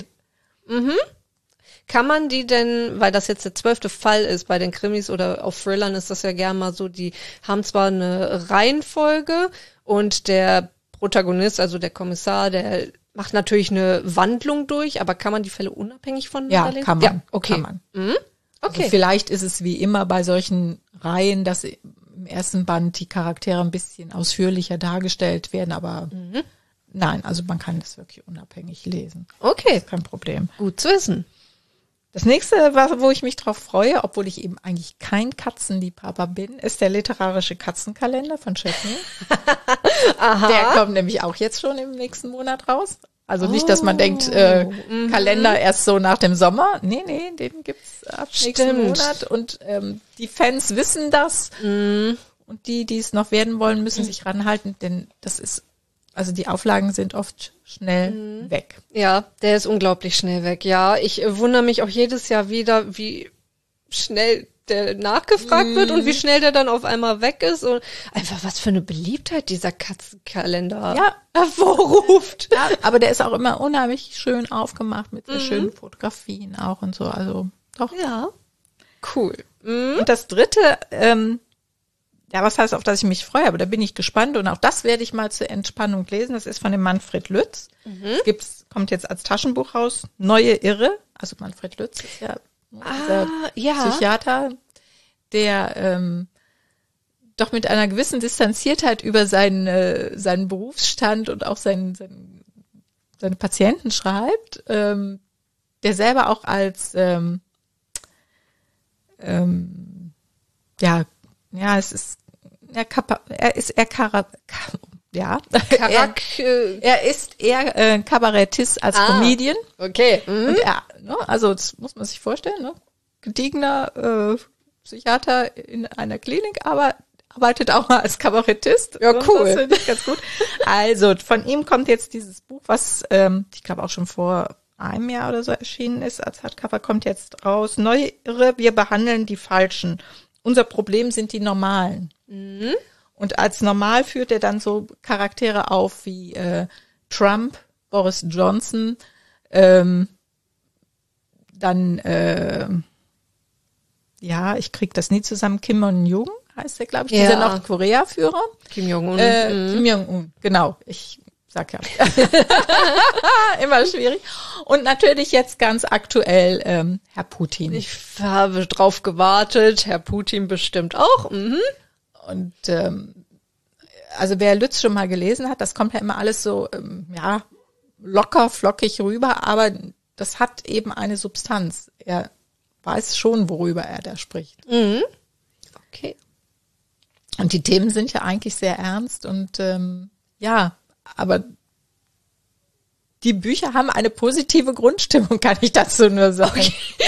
Kann man die denn, weil das jetzt der 12. Fall ist, bei den Krimis oder auf Thrillern ist das ja gern mal so, die haben zwar eine Reihenfolge und der Protagonist, also der Kommissar, der macht natürlich eine Wandlung durch, aber kann man die Fälle unabhängig voneinander lesen? Kann man. Ja, okay. Kann man. Okay. Also vielleicht ist es wie immer bei solchen Reihen, dass im ersten Band die Charaktere ein bisschen ausführlicher dargestellt werden, aber nein, also man kann das wirklich unabhängig lesen. Okay, Kein Problem. gut zu wissen. Das nächste, wo ich mich drauf freue, obwohl ich eben eigentlich kein Katzenliebhaber bin, ist der literarische Katzenkalender von Chetney. Der kommt nämlich auch jetzt schon im nächsten Monat raus. Also nicht, dass man denkt, Kalender erst so nach dem Sommer. Nee, den gibt's ab nächsten Monat. Und die Fans wissen das. Und die es noch werden wollen, müssen sich ranhalten, denn das ist, also die Auflagen sind oft schnell weg. Ja, der ist unglaublich schnell weg. Ja, ich wundere mich auch jedes Jahr wieder, wie schnell der nachgefragt wird und wie schnell der dann auf einmal weg ist und einfach was für eine Beliebtheit dieser Katzenkalender hervorruft. Ja, aber der ist auch immer unheimlich schön aufgemacht mit sehr schönen Fotografien auch und so. Also doch. Ja, cool. Und das dritte, ja, was heißt, auf das ich mich freue, aber da bin ich gespannt und auch das werde ich mal zur Entspannung lesen. Das ist von dem Manfred Lütz. Kommt jetzt als Taschenbuch raus. Neue Irre. Also Manfred Lütz ist ja dieser Psychiater, der doch mit einer gewissen Distanziertheit über seinen Berufsstand und auch seine Patienten schreibt, der selber auch als er ist eher Kabarettist als Comedian. Okay. Und also das muss man sich vorstellen, ne? Gediegener Psychiater in einer Klinik, aber arbeitet auch mal als Kabarettist. Ja, cool. Das finde ich ganz gut. Also von ihm kommt jetzt dieses Buch, was ich glaube auch schon vor einem Jahr oder so erschienen ist, als Hardcover, kommt jetzt raus. Neue Irre, wir behandeln die Falschen. Unser Problem sind die Normalen. Und als normal führt er dann so Charaktere auf wie Trump, Boris Johnson, dann, ich krieg das nie zusammen, Kim Jong-un heißt der, glaube ich, dieser Nordkorea-Führer. Kim Jong-un. Kim Jong-un, genau. Ich sag ja. Immer schwierig. Und natürlich jetzt ganz aktuell Herr Putin. Ich habe drauf gewartet, Herr Putin bestimmt auch. Mhm. Und also wer Lütz schon mal gelesen hat, das kommt ja immer alles so locker, flockig rüber, aber das hat eben eine Substanz. Er weiß schon, worüber er da spricht. Mhm. Okay. Und die Themen sind ja eigentlich sehr ernst und aber die Bücher haben eine positive Grundstimmung, kann ich dazu nur sagen. Okay.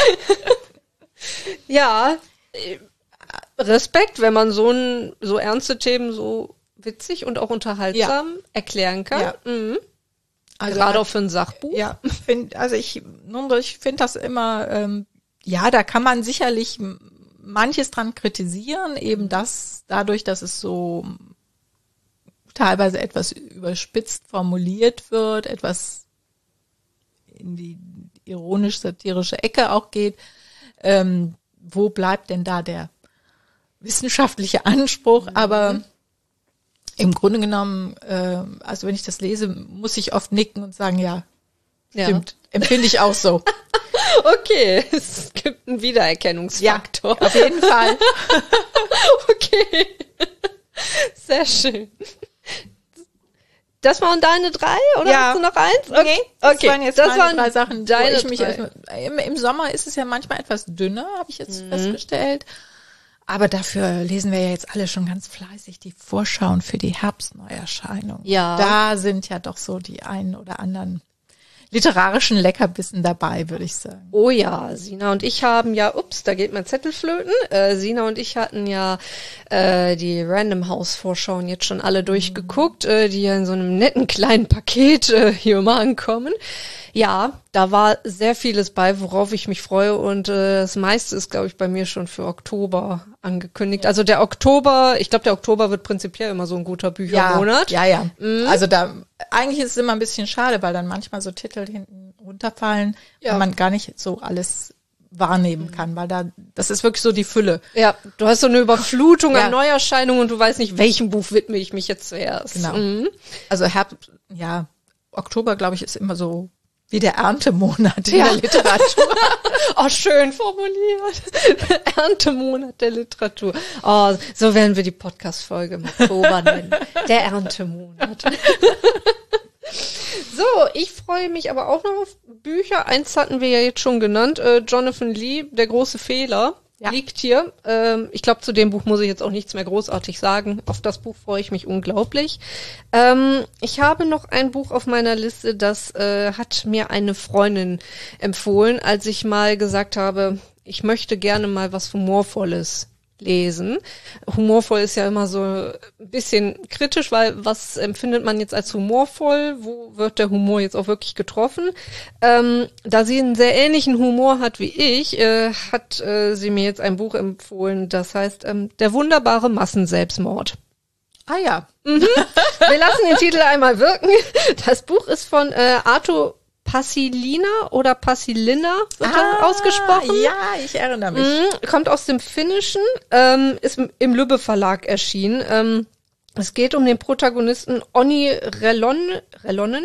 Ja, Respekt, wenn man so ernste Themen so witzig und auch unterhaltsam erklären kann. Ja. Mhm. Also gerade auch für ein Sachbuch. Ja, ich finde das immer, da kann man sicherlich manches dran kritisieren, eben dadurch, dass es so teilweise etwas überspitzt formuliert wird, etwas in die ironisch-satirische Ecke auch geht. Wo bleibt denn da der wissenschaftliche Anspruch? Aber im Grunde genommen, also wenn ich das lese, muss ich oft nicken und sagen, ja. Stimmt, empfinde ich auch so. Okay, es gibt einen Wiedererkennungsfaktor. Ja, auf jeden Fall. Okay, sehr schön. Das waren deine 3 oder hast du noch eins? Okay, das waren jetzt meine 3 Sachen. Im Sommer ist es ja manchmal etwas dünner, habe ich jetzt festgestellt. Aber dafür lesen wir ja jetzt alle schon ganz fleißig die Vorschauen für die Herbstneuerscheinungen. Ja. Da sind ja doch so die einen oder anderen literarischen Leckerbissen dabei, würde ich sagen. Oh ja, Sina und ich haben ja, da geht mein Zettel flöten. Sina und ich hatten ja die Random House Vorschauen jetzt schon alle durchgeguckt, die ja in so einem netten kleinen Paket hier mal ankommen. Ja, da war sehr vieles bei, worauf ich mich freue und das meiste ist, glaube ich, bei mir schon für Oktober angekündigt. Also der Oktober wird prinzipiell immer so ein guter Büchermonat. Ja. Also eigentlich ist es immer ein bisschen schade, weil dann manchmal so Titel hinten runterfallen, und man gar nicht so alles wahrnehmen kann, weil das ist wirklich so die Fülle. Ja, du hast so eine Überflutung an Neuerscheinungen und du weißt nicht, welchem Buch widme ich mich jetzt zuerst. Genau. Also Oktober, glaube ich, ist immer so wie der Erntemonat in der Literatur. Oh, schön formuliert. Erntemonat der Literatur. Oh, so werden wir die Podcast-Folge im Oktober nennen. Der Erntemonat. So, ich freue mich aber auch noch auf Bücher. Eins hatten wir ja jetzt schon genannt. Jonathan Lee, Der große Fehler. Liegt hier. Ich glaube, zu dem Buch muss ich jetzt auch nichts mehr großartig sagen. Auf das Buch freue ich mich unglaublich. Ich habe noch ein Buch auf meiner Liste, das hat mir eine Freundin empfohlen, als ich mal gesagt habe, ich möchte gerne mal was Humorvolles lesen. Humorvoll ist ja immer so ein bisschen kritisch, weil was empfindet man jetzt als humorvoll? Wo wird der Humor jetzt auch wirklich getroffen? Da sie einen sehr ähnlichen Humor hat wie ich, hat sie mir jetzt ein Buch empfohlen, das heißt Der wunderbare Massenselbstmord. Ah ja. Mhm. Wir lassen den Titel einmal wirken. Das Buch ist von Arthur Passilina oder Passilina wird ausgesprochen. Ja, ich erinnere mich. Kommt aus dem Finnischen, ist im Lübbe Verlag erschienen. Es geht um den Protagonisten Onni Relonen.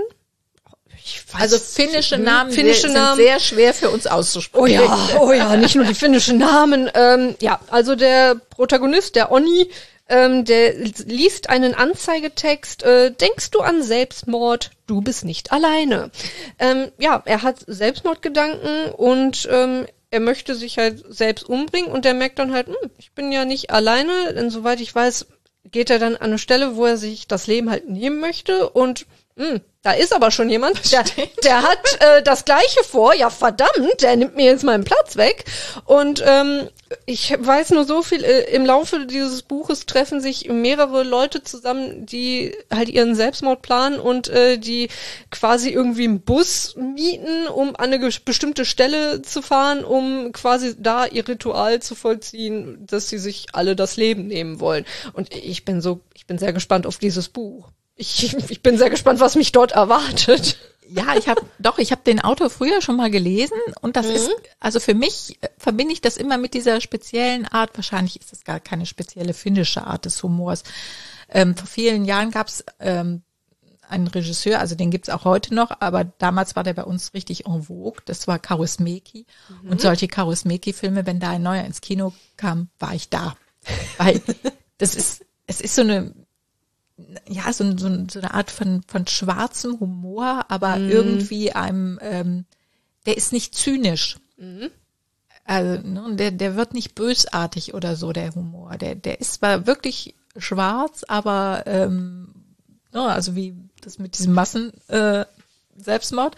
Also finnische Namen sind sehr schwer für uns auszusprechen. Oh ja, nicht nur die finnischen Namen. Also der Protagonist, der Onni, der liest einen Anzeigetext, denkst du an Selbstmord, du bist nicht alleine. Er hat Selbstmordgedanken und er möchte sich halt selbst umbringen und der merkt dann halt, ich bin ja nicht alleine, denn soweit ich weiß, geht er dann an eine Stelle, wo er sich das Leben halt nehmen möchte und da ist aber schon jemand, der hat das Gleiche vor. Ja, verdammt, der nimmt mir jetzt meinen Platz weg. Und ich weiß nur so viel, im Laufe dieses Buches treffen sich mehrere Leute zusammen, die halt ihren Selbstmord planen und die quasi irgendwie einen Bus mieten, um an eine bestimmte Stelle zu fahren, um quasi da ihr Ritual zu vollziehen, dass sie sich alle das Leben nehmen wollen. Und ich bin sehr gespannt auf dieses Buch. Ich bin sehr gespannt, was mich dort erwartet. Ja, ich habe den Autor früher schon mal gelesen und das ist, also für mich verbinde ich das immer mit dieser speziellen Art, wahrscheinlich ist es gar keine spezielle finnische Art des Humors. Vor vielen Jahren gab es einen Regisseur, also den gibt's auch heute noch, aber damals war der bei uns richtig en vogue, das war Kaurismäki. Und solche Kaurismäki-Filme, wenn da ein neuer ins Kino kam, war ich da. Weil es ist so eine, ja, so eine Art von schwarzem Humor, aber irgendwie einem, der ist nicht zynisch. Also, ne, der wird nicht bösartig oder so, der Humor. Der ist zwar wirklich schwarz, aber also wie das mit diesem Selbstmord.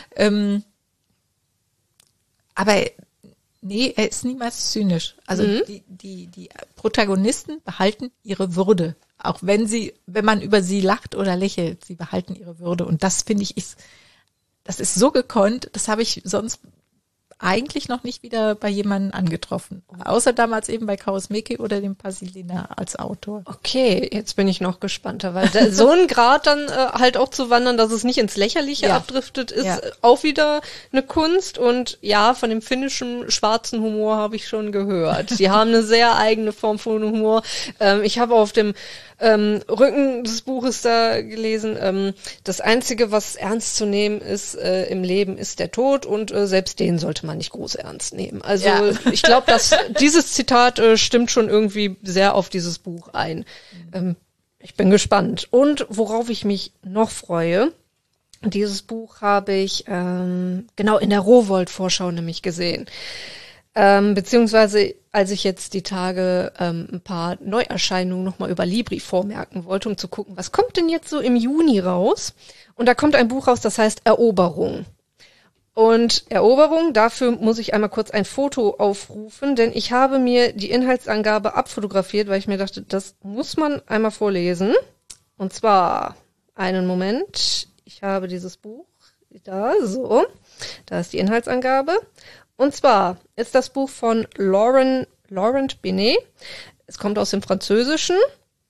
Aber nee, er ist niemals zynisch. Also die Protagonisten behalten ihre Würde. Auch wenn man über sie lacht oder lächelt, sie behalten ihre Würde. Und das finde ich, das ist so gekonnt, das habe ich sonst eigentlich noch nicht wieder bei jemandem angetroffen. Außer damals eben bei Kaurismäki oder dem Pasilina als Autor. Okay, jetzt bin ich noch gespannter, weil so ein Grad dann halt auch zu wandern, dass es nicht ins Lächerliche abdriftet, ist auch wieder eine Kunst. Und ja, von dem finnischen schwarzen Humor habe ich schon gehört. Die haben eine sehr eigene Form von Humor. Ich habe auf dem Rücken des Buches da gelesen, das Einzige, was ernst zu nehmen ist im Leben, ist der Tod und selbst den sollte man nicht groß ernst nehmen. Also ich glaube, dass dieses Zitat stimmt schon irgendwie sehr auf dieses Buch ein. Ich bin gespannt. Und worauf ich mich noch freue, dieses Buch habe ich genau in der Rowohlt-Vorschau nämlich gesehen. Beziehungsweise als ich jetzt die Tage ein paar Neuerscheinungen nochmal über Libri vormerken wollte, um zu gucken, was kommt denn jetzt so im Juni raus? Und da kommt ein Buch raus, das heißt Eroberung. Und Eroberung, dafür muss ich einmal kurz ein Foto aufrufen, denn ich habe mir die Inhaltsangabe abfotografiert, weil ich mir dachte, das muss man einmal vorlesen. Und zwar, einen Moment, ich habe dieses Buch da, so, da ist die Inhaltsangabe. Und zwar ist das Buch von Laurent Binet. Es kommt aus dem Französischen.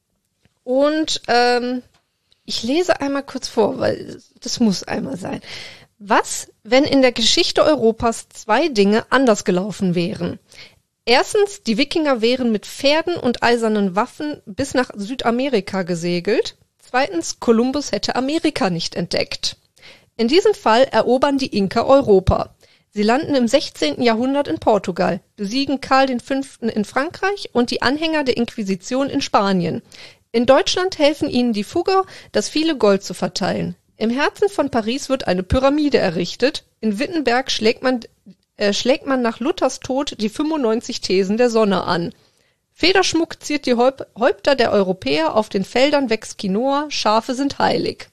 Und ich lese einmal kurz vor, weil das muss einmal sein. Was, wenn in der Geschichte Europas 2 Dinge anders gelaufen wären? Erstens, die Wikinger wären mit Pferden und eisernen Waffen bis nach Südamerika gesegelt. Zweitens, Kolumbus hätte Amerika nicht entdeckt. In diesem Fall erobern die Inka Europa. Sie landen im 16. Jahrhundert in Portugal, besiegen Karl V. in Frankreich und die Anhänger der Inquisition in Spanien. In Deutschland helfen ihnen die Fugger, das viele Gold zu verteilen. Im Herzen von Paris wird eine Pyramide errichtet. In Wittenberg schlägt man nach Luthers Tod die 95 Thesen der Sonne an. Federschmuck ziert die Häupter der Europäer, auf den Feldern wächst Quinoa, Schafe sind heilig.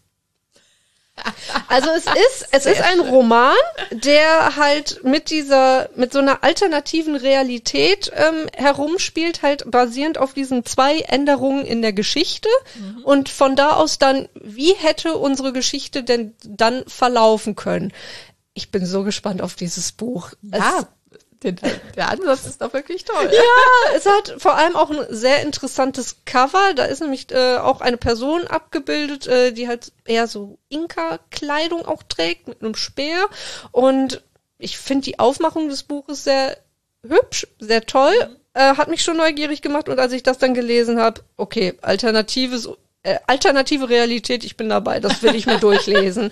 Also es ist ein Roman, der halt mit so einer alternativen Realität herumspielt, halt basierend auf diesen 2 Änderungen in der Geschichte und von da aus dann, wie hätte unsere Geschichte denn dann verlaufen können? Ich bin so gespannt auf dieses Buch. Ja, der Ansatz ist doch wirklich toll. Ja, es hat vor allem auch ein sehr interessantes Cover. Da ist nämlich auch eine Person abgebildet, die halt eher so Inka-Kleidung auch trägt, mit einem Speer. Und ich finde die Aufmachung des Buches sehr hübsch, sehr toll. Hat mich schon neugierig gemacht. Und als ich das dann gelesen habe, okay, alternative Realität, ich bin dabei. Das will ich mir durchlesen.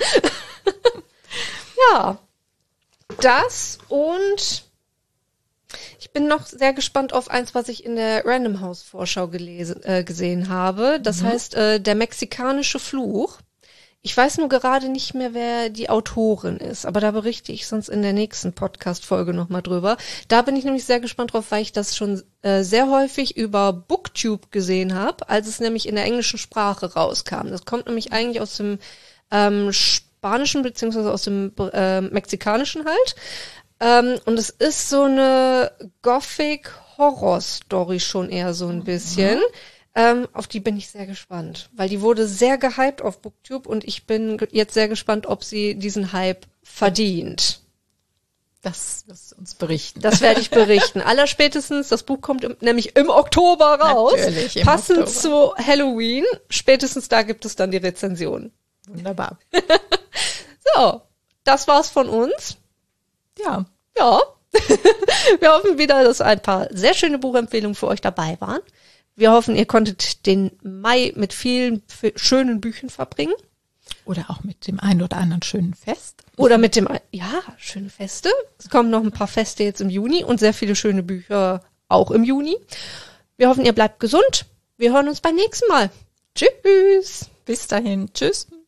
Ja, das und ich bin noch sehr gespannt auf eins, was ich in der Random House Vorschau gesehen habe. Das heißt, der mexikanische Fluch. Ich weiß nur gerade nicht mehr, wer die Autorin ist, aber da berichte ich sonst in der nächsten Podcast-Folge nochmal drüber. Da bin ich nämlich sehr gespannt drauf, weil ich das schon sehr häufig über Booktube gesehen habe, als es nämlich in der englischen Sprache rauskam. Das kommt nämlich eigentlich aus dem Spanischen beziehungsweise aus dem Mexikanischen halt. Und es ist so eine Gothic-Horror-Story schon eher so ein bisschen. Auf die bin ich sehr gespannt, weil die wurde sehr gehypt auf Booktube und ich bin jetzt sehr gespannt, ob sie diesen Hype verdient. Das wirst du uns berichten. Das werde ich berichten. Allerspätestens, das Buch kommt nämlich im Oktober raus. Natürlich, im passend Oktober. zu Halloween. Spätestens da gibt es dann die Rezension. Wunderbar. Ja, das war's von uns. Ja. Ja. Wir hoffen wieder, dass ein paar sehr schöne Buchempfehlungen für euch dabei waren. Wir hoffen, ihr konntet den Mai mit vielen schönen Büchern verbringen. Oder auch mit dem einen oder anderen schönen Fest. Oder mit dem, ja, schöne Feste. Es kommen noch ein paar Feste jetzt im Juni und sehr viele schöne Bücher auch im Juni. Wir hoffen, ihr bleibt gesund. Wir hören uns beim nächsten Mal. Tschüss. Bis dahin. Tschüss.